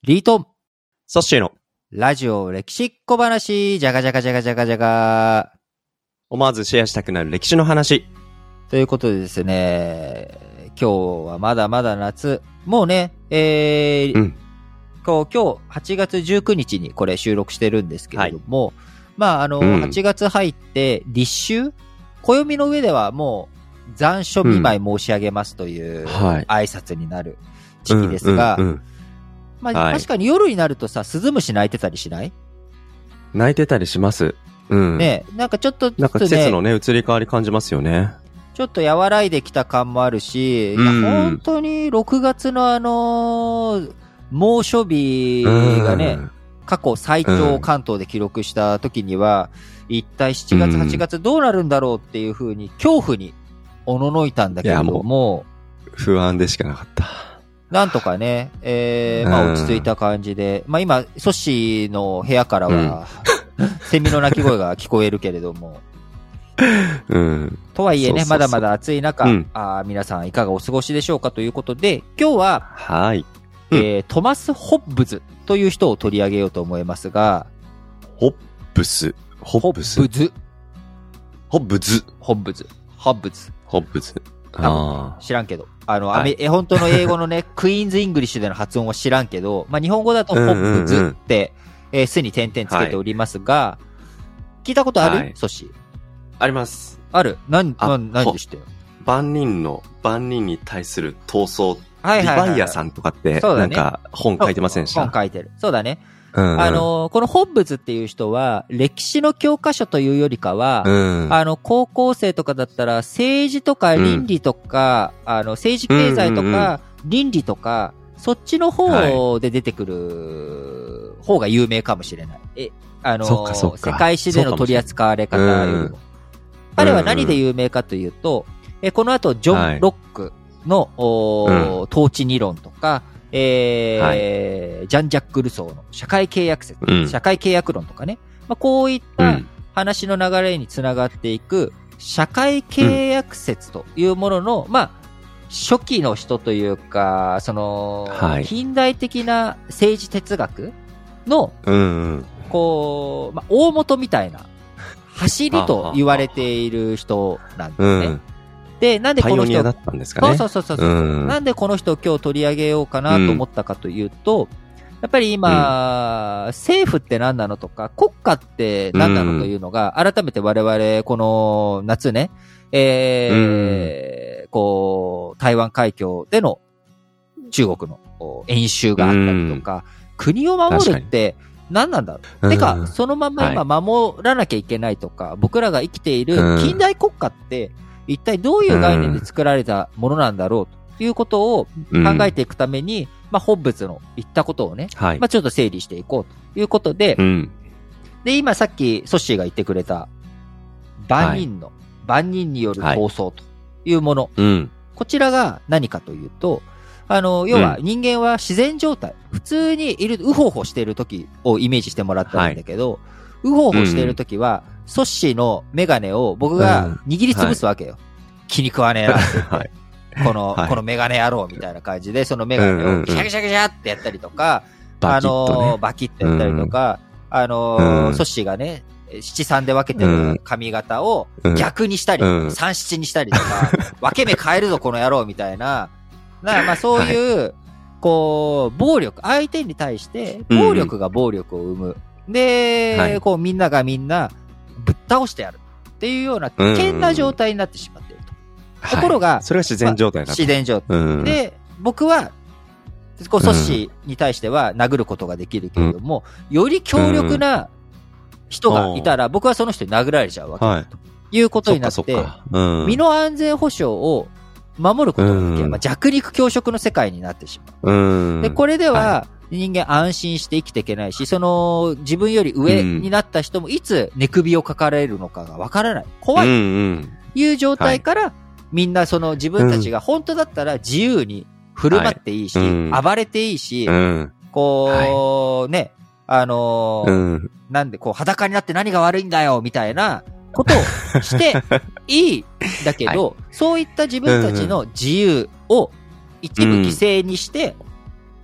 リートン、 ソッシーのラジオ歴史小話、じゃがじゃがじゃがじゃがじゃが。 思わずシェアしたくなる歴史の話。 ということでですね、今日はまだまだ夏。もうね、今日8月19日にこれ収録してるんですけれども、まあ8月入って立秋、暦の上ではもう残暑見舞い申し上げますという挨拶になる時期ですが、まあ確かに夜になるとさ、スズムシ鳴いてたりしない？ 鳴いてたりします。うん。 ね、なんかちょっとずつね、 なんか季節のね、移り変わり感じますよね。 ちょっと和らいできた感もあるし、いや本当に6月の猛暑日がね、過去最長を関東で記録した時には、一体7月、8月どうなるんだろうっていう風に恐怖におののいたんだけれども、 不安でしかなかった。 なんとかね、まあ落ち着いた感じで、まあ今、ソッシーの部屋からは、セミの鳴き声が聞こえるけれども、とはいえね、まだまだ暑い中、皆さんいかがお過ごしでしょうかということで、今日は、トマス・ホッブズという人を取り上げようと思いますが、 ホッブズ。 知らんけど。本当の英語のね、クイーンズ・イングリッシュでの発音は知らんけど、まあ、日本語だとホッブズって、すに点々つけておりますが、聞いたことある？ソシ。 あります。 ある。何でしてよ。 万人に対する闘争。リヴァイアさんとかって、なんか本書いてませんでした？ 本書いてる。そうだね。このホッブズっていう人は、歴史の教科書というよりかは、高校生とかだったら、政治とか倫理とか、政治経済とか、倫理とか、そっちの方で出てくる方が有名かもしれない。世界史での取り扱われ方よりも。彼は何で有名かというと、この後、ジョン・ロックの、統治理論とか、ジャン・ジャック・ルソーの社会契約説、社会契約論とかね。まあ、こういった話の流れにつながっていく、社会契約説というものの、まあ、初期の人というか、近代的な政治哲学の、こう、まあ、大元みたいな、走りと言われている人なんですね。で、なんでこの人、 だったんですかね。 そう。なんでこの人を今日取り上げようかなと思ったかというと、やっぱり今、政府って何なのとか、国家って何なのというのが、改めて我々、この夏ね、こう、台湾海峡での中国の演習があったりとか、国を守るって何なんだろう。てか、そのまま今守らなきゃいけないとか、僕らが生きている近代国家って、一体どういう概念で作られたものなんだろうということを考えていくために、まあ、ホッブズの言ったことをね、まあ、ちょっと整理していこうということで、で、今さっきソッシーが言ってくれた、万人による闘争というもの、こちらが何かというと、要は人間は自然状態、普通にいる、うほうほしている時をイメージしてもらったらいいんだけど、うほうほしている時は、ソッシーのメガネを僕が握りつぶすわけよ。気に食わねえなって。このメガネ野郎みたいな感じで、そのメガネをシャキシャキシャってやったりとか、バキッとやったりとか、ソッシーがね、七三で分けてる髪型を逆にしたり、三七にしたりとか、分け目変えるぞこの野郎みたいな、まあそういう、こう、暴力、相手に対して暴力が暴力を生む。で、こうみんながみんなぶっ倒してやるっていうような危険な状態になってしまっていると。ところが、 それは自然状態だと。 自然状態。で、僕は、こう、ソッシーに対しては殴ることができるけれども、より強力な人がいたら、僕はその人に殴られちゃうわけだということになって、身の安全保障を守ることができれば、弱肉強食の世界になってしまう。で、これでは、人間安心して生きていけないし、自分より上になった人もいつ寝首をかかられるのかがわからない。怖い。いう状態から、みんな自分たちが本当だったら自由に振る舞っていいし、暴れていいし、こう、ね、なんでこう裸になって何が悪いんだよ、みたいなことをしていいんだけど、そういった自分たちの自由を一部犠牲にして、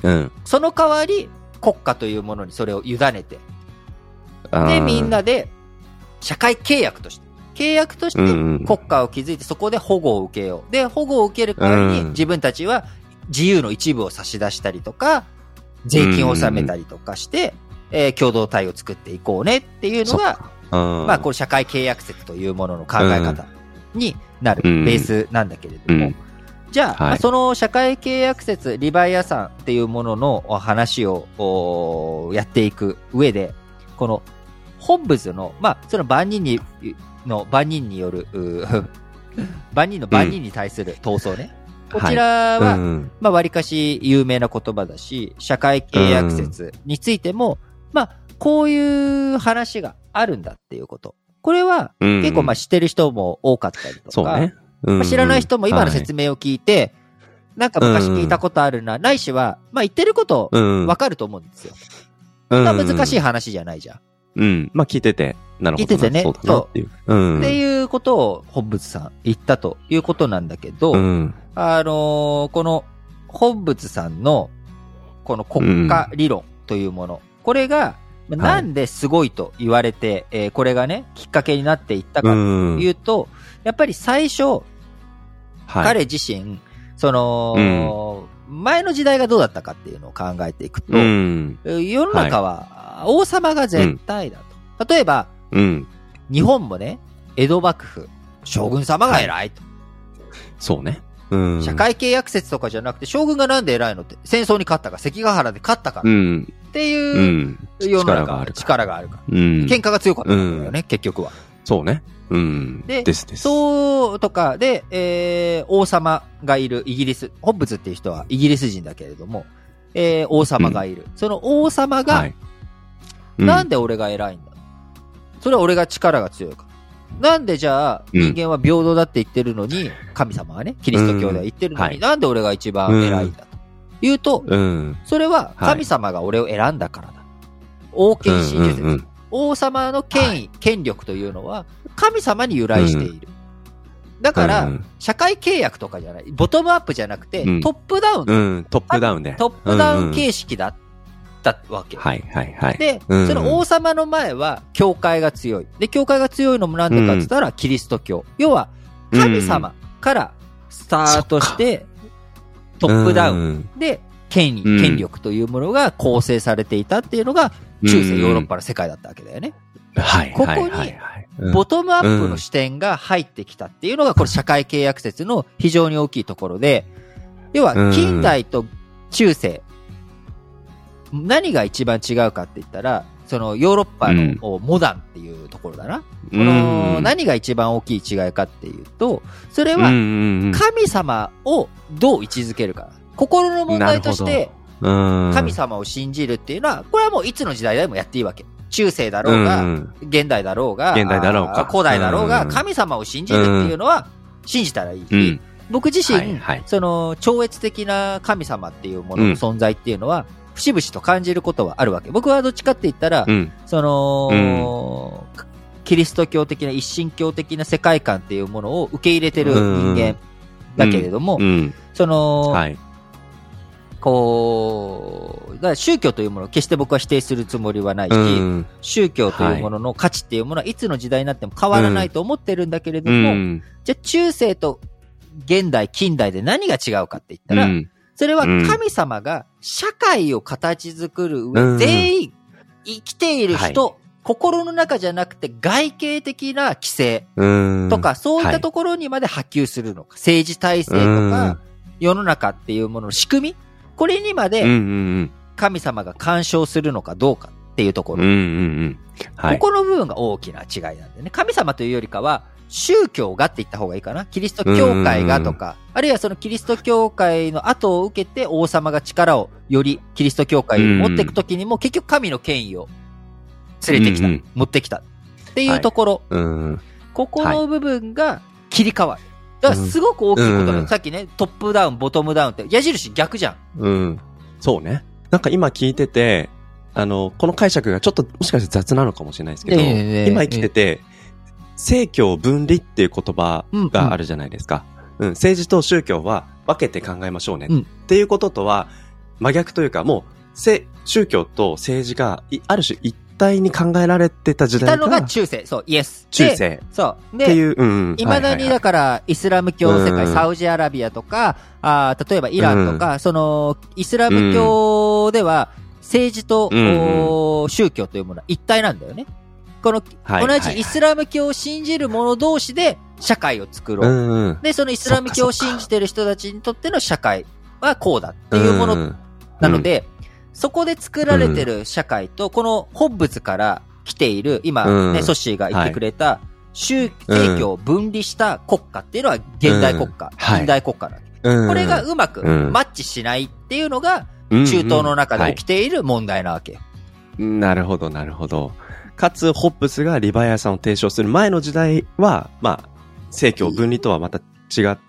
その代わり国家というものにそれを委ねて、で、みんなで社会契約として、国家を築いてそこで保護を受けよう。で、保護を受ける代わりに自分たちは自由の一部を差し出したりとか、税金を納めたりとかして、共同体を作っていこうねっていうのが、まあ、これ社会契約説というものの考え方になるベースなんだけれども、じゃあ、その社会契約説、リバイアサンっていうものの話をやっていく上で、このホッブズの、まあ、その万人による、万人に対する闘争ね。こちらは、まあ、割かし有名な言葉だし、社会契約説についても、まあ、こういう話があるんだっていうこと。これは、結構まあ知ってる人も多かったりとか、まあ、知らない人も今の説明を聞いて、なんか昔聞いたことあるな、ないしは、まあ言ってることわかると思うんですよ。そんな難しい話じゃないじゃん。 まあ聞いてて、なるほど。 聞いててね。 そうだなっていう。 っていうことをホッブズさん言ったということなんだけど、このホッブズさんのこの国家理論というもの、これがなんですごいと言われて、これがね、きっかけになっていったかというと、やっぱり最初、彼自身、その、前の時代がどうだったかっていうのを考えていくと、世の中は王様が絶対だと。例えば、日本もね、江戸幕府、将軍様が偉いと。 そうね。 社会契約説とかじゃなくて、将軍がなんで偉いのって、戦争に勝ったか、関ヶ原で勝ったから。っていう世の中、力があるから。喧嘩が強かったんだよね、結局は。 そうね。 で、そうとかで、王様がいるイギリス、ホッブズっていう人はイギリス人だけれども、王様がいる。その王様が、なんで俺が偉いんだ？それは俺が力が強いから。なんでじゃあ、人間は平等だって言ってるのに、神様はね、キリスト教では言ってるのに、なんで俺が一番偉いんだと言うと、それは神様が俺を選んだからだ。王権真実です。王様の権威、権力というのは、神様に由来している。だから、社会契約とかじゃない、ボトムアップじゃなくて、トップダウン。 トップダウンで。 トップダウン形式だったわけ。で、その王様の前は、教会が強い。で、教会が強いのもなんでかって言ったら、キリスト教。要は、神様からスタートして、トップダウンで、権力というものが構成されていたっていうのが、中世ヨーロッパの世界だったわけだよね。ここに、ボトムアップの視点が入ってきたっていうのが、これ社会契約説の非常に大きいところで、要は、近代と中世、何が一番違うかって言ったら、そのヨーロッパのモダンっていうところだな。この何が一番大きい違いかっていうと、それは神様をどう位置づけるか。心の問題として、神様を信じるっていうのは、これはもういつの時代でもやっていいわけ。中世だろうが、現代だろうが、古代だろうが、神様を信じるっていうのは信じたらいいし、僕自身、その超越的な神様っていうものの存在っていうのは、節々と感じることはあるわけ。僕はどっちかって言ったら、その、キリスト教的な一神教的な世界観っていうものを受け入れてる人間だけれども、その、こう、だから宗教というものを決して僕は否定するつもりはないし、宗教というものの価値っていうものはいつの時代になっても変わらないと思ってるんだけれども、じゃあ中世と現代、近代で何が違うかって言ったら、それは神様が社会を形作る上、全員生きている人、心の中じゃなくて外形的な規制とか、そういったところにまで波及するのか、政治体制とか、世の中っていうものの仕組み、これにまで神様が干渉するのかどうかっていうところ。ここの部分が大きな違いなんだよね。神様というよりかは、宗教がって言った方がいいかな。キリスト教会がとか、あるいはそのキリスト教会の後を受けて王様が力をよりキリスト教会に持っていくときにも結局神の権威を連れてきた、持ってきたっていうところ。ここの部分が切り替わる。だからすごく大きいことだよ。さっきね、トップダウン、ボトムダウンって矢印逆じゃん。 そうね。なんか今聞いてて、この解釈がちょっともしかして雑なのかもしれないですけど、今生きてて、政教分離っていう言葉があるじゃないですか。政治と宗教は分けて考えましょうね。っていうこととは、 真逆というか、もう、宗教と政治が、ある種一体に考えられてた時代が。 いたのが中世。そう、イエス。 中世。 そう。で、 っていう、 未だにだから、イスラム教世界、サウジアラビアとか、例えばイランとか、イスラム教では、政治と、宗教というものは一体なんだよね。同じイスラム教を信じる者同士で社会を作ろう。で、そのイスラム教を信じている人たちにとっての社会はこうだっていうものなので、そこで作られてる社会と、このホッブズから来ている、今ね、ソッシーが言ってくれた、宗教を分離した国家っていうのは現代国家、近代国家なの。これがうまくマッチしないっていうのが、中東の中で起きている問題なわけ。 なるほど、なるほど。かつ、ホッブスがリバイアさんを提唱する前の時代は、まあ、政教分離とはまた違った、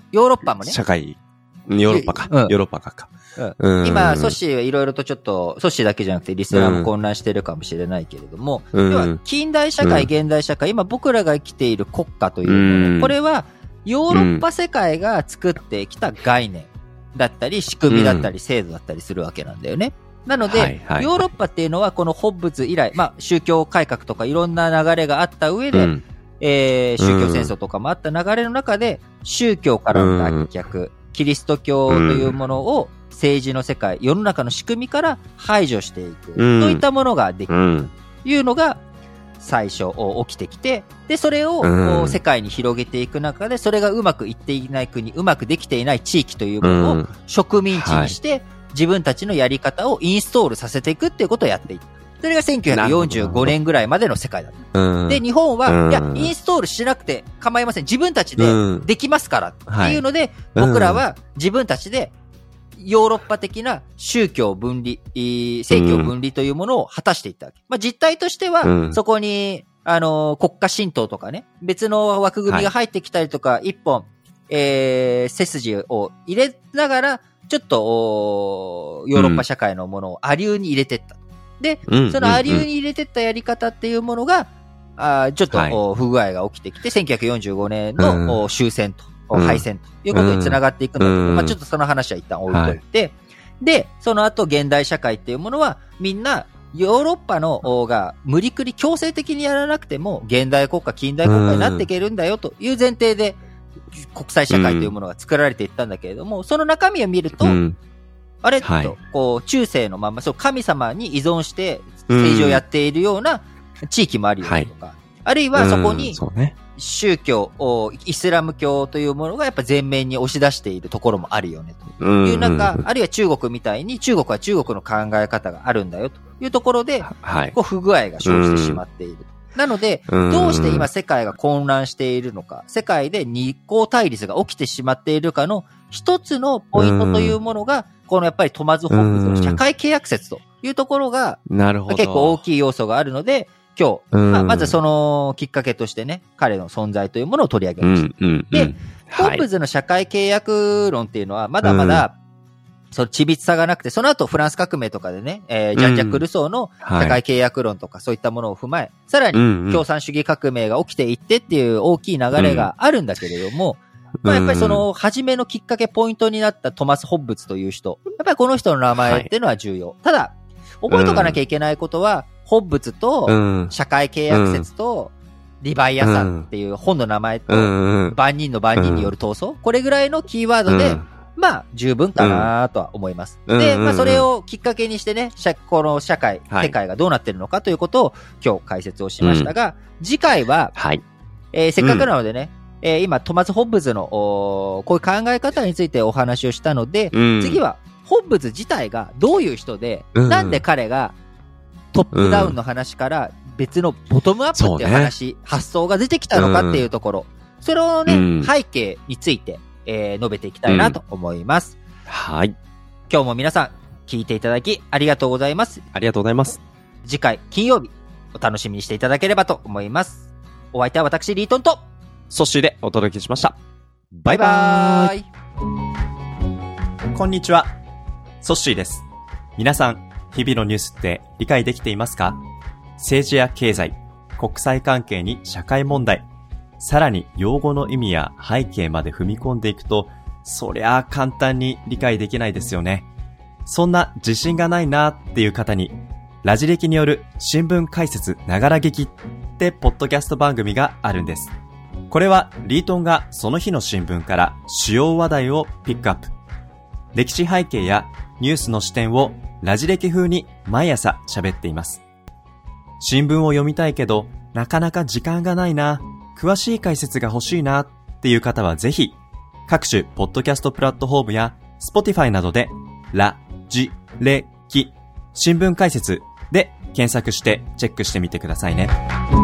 ヨーロッパもね。 社会、ヨーロッパか。ヨーロッパか。 今、ソッシーはいろいろとちょっと、ソッシーだけじゃなくてリスナーも混乱してるかもしれないけれども、要は、近代社会、現代社会、今僕らが生きている国家というもの、これは、ヨーロッパ世界が作ってきた概念だったり、仕組みだったり、制度だったりするわけなんだよね。なので、ヨーロッパっていうのはこのホッブズ以来、まあ宗教改革とかいろんな流れがあった上で、宗教戦争とかもあった流れの中で、宗教からの脱却、キリスト教というものを政治の世界、世の中の仕組みから排除していく、といったものができるというのが最初起きてきて、で、それを世界に広げていく中で、それがうまくいっていない国、うまくできていない地域というものを植民地にして、自分たちのやり方をインストールさせていくっていうことをやっていった。それが1945年ぐらいまでの世界だった。で、日本は、いや、インストールしなくて構いません。自分たちでできますからっていうので、僕らは自分たちでヨーロッパ的な宗教分離、政教分離というものを果たしていったわけ。まあ、実態としては、そこに、国家神道とかね、別の枠組みが入ってきたりとか、一本、背筋を入れながら、ちょっと、ヨーロッパ社会のものを亜流に入れていった。で、その亜流に入れていったやり方っていうものが、ちょっと、不具合が起きてきて、1945年の終戦と、敗戦ということにつながっていくんだけど、まあちょっとその話は一旦置いといて、で、その後現代社会っていうものは、みんな、ヨーロッパのが無理くり強制的にやらなくても、現代国家、近代国家になっていけるんだよという前提で、国際社会というものが作られていったんだけれども、その中身を見ると、あれと、こう、中世のまま、そう、神様に依存して政治をやっているような地域もあるよねとか、あるいはそこに、宗教、イスラム教というものがやっぱ前面に押し出しているところもあるよねという中、あるいは中国みたいに中国は中国の考え方があるんだよというところで、こう不具合が生じてしまっている。なので、どうして今世界が混乱しているのか、世界で二項対立が起きてしまっているかの一つのポイントというものが、このやっぱりトマズ・ホッブズの社会契約説というところが、結構大きい要素があるので、今日、まずそのきっかけとしてね、彼の存在というものを取り上げました。で、ホッブズの社会契約論っていうのは、まだまだ、その緻密さがなくて、その後フランス革命とかでね、ジャン・ジャック・ルソーの社会契約論とかそういったものを踏まえ、さらに共産主義革命が起きていってっていう大きい流れがあるんだけれども、まあやっぱりその初めのきっかけポイントになったトマス・ホッブズという人、やっぱりこの人の名前っていうのは重要。ただ、覚えとかなきゃいけないことは、ホッブズと社会契約説とリバイアさんっていう本の名前と万人の万人による闘争、これぐらいのキーワードで、まあ、十分かなとは思います。で、まあ、それをきっかけにしてね、この社会、世界がどうなっているのかということを今日解説をしましたが、次回は、せっかくなのでね、今、トマス・ホッブズの、こういう考え方についてお話をしたので、次は、ホッブズ自体がどういう人で、なんで彼がトップダウンの話から別のボトムアップっていう話、発想が出てきたのかっていうところ、それをね、背景について、述べていきたいなと思います。 はい。 今日も皆さん聞いていただきありがとうございます。 ありがとうございます。 次回金曜日お楽しみにしていただければと思います。お相手は私リートンとソッシーでお届けしました。 バイバーイ。 こんにちは。ソッシーです。皆さん、日々のニュースって理解できていますか？政治や経済、国際関係に社会問題、さらに用語の意味や背景まで踏み込んでいくと、そりゃあ簡単に理解できないですよね。 そんな自信がないなっていう方に、ラジ歴による新聞解説ながら劇ってポッドキャスト番組があるんです。これはリートンがその日の新聞から主要話題をピックアップ。歴史背景やニュースの視点をラジ歴風に毎朝喋っています。新聞を読みたいけどなかなか時間がないな、詳しい解説が欲しいなっていう方はぜひ各種ポッドキャストプラットフォームや Spotify などでラジ歴新聞解説で検索してチェックしてみてくださいね。